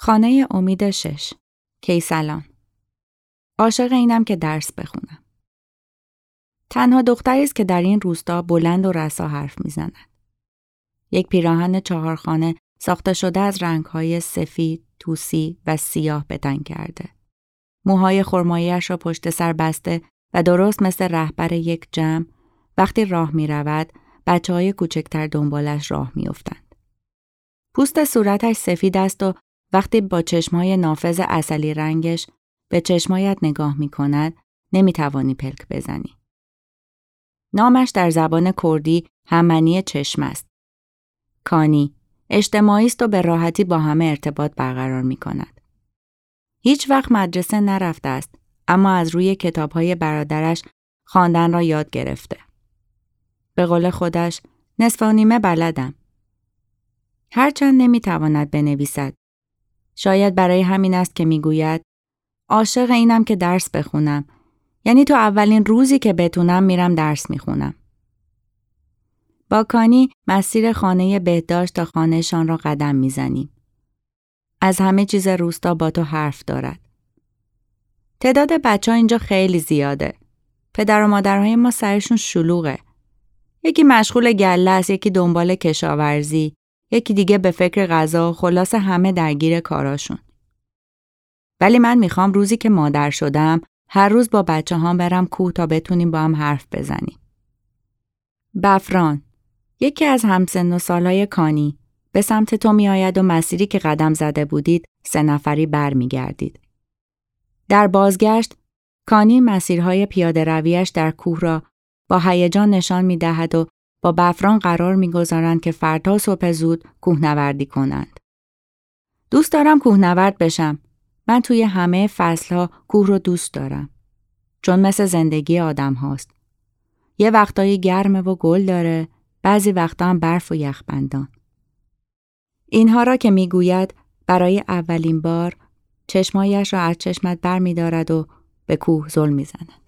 خانه امید 6. کیسلان. عاشق اینم که درس بخونم. تنها دختری است که در این روستا بلند و رسا حرف میزند. یک پیراهن 4 خانه ساخته شده از رنگ‌های سفید، طوسی و سیاه بدن کرده. موهای خرمایی‌اش را پشت سر بسته و درست مثل رهبر یک جمع وقتی راه می‌رود، بچه‌های کوچکتر دنبالش راه می‌افتند. پوست صورتش سفید است و وقتی با چشمای نافذ عسلی رنگش به چشمایت نگاه می‌کند، نمی‌توانی پلک بزنی. نامش در زبان کردی هم‌معنی چشم است. کانی، اجتماعی است و به راحتی با همه ارتباط برقرار می‌کند. هیچ وقت مدرسه نرفته است، اما از روی کتاب‌های برادرش خواندن را یاد گرفته. به قول خودش، نصف و نیمه بلدم. هرچند نمی‌تواند بنویسد. شاید برای همین است که میگوید عاشق اینم که درس بخونم. یعنی تو اولین روزی که بتونم میرم درس میخونم. با کانی مسیر خانه بهداشت تا خانهشان را قدم میزنیم. از همه چیز روستا با تو حرف دارد. تعداد بچه ها اینجا خیلی زیاده. پدر و مادرهای ما سرشون شلوغه. یکی مشغول گله است، یکی دنبال کشاورزی، یکی دیگه به فکر غذا و خلاصه همه درگیر کاراشون. ولی من میخوام روزی که مادر شدم هر روز با بچه هام برم کوه تا بتونیم با هم حرف بزنیم. بفران، یکی از همسن و سالای کانی، به سمت تو می آید و مسیری که قدم زده بودید 3 نفری بر می گردید. در بازگشت، کانی مسیرهای پیاده رویش در کوه را با هیجان نشان می دهد و با بفران قرار می گذارند که فردا صبح زود کوهنوردی کنند. دوست دارم کوهنورد بشم. من توی همه فصلها کوه رو دوست دارم. چون مثل زندگی آدم هاست. یه وقتایی گرمه و گل داره، بعضی وقتا هم برف و یخبندان. اینها را که میگوید برای اولین بار چشمایش را از چشمت بر می دارد و به کوه زل می زند.